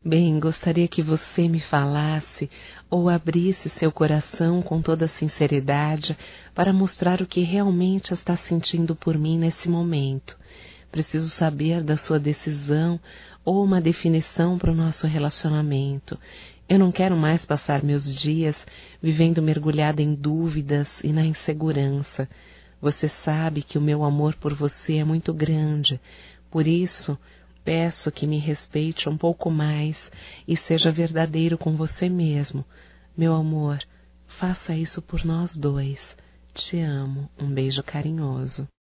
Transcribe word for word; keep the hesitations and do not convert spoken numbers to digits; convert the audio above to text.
Bem, gostaria que você me falasse ou abrisse seu coração com toda sinceridade para mostrar o que realmente está sentindo por mim nesse momento. Preciso saber da sua decisão ou uma definição para o nosso relacionamento. Eu não quero mais passar meus dias vivendo mergulhada em dúvidas e na insegurança. Você sabe que o meu amor por você é muito grande, por isso peço que me respeite um pouco mais e seja verdadeiro com você mesmo. Meu amor, faça isso por nós dois. Te amo. Um beijo carinhoso.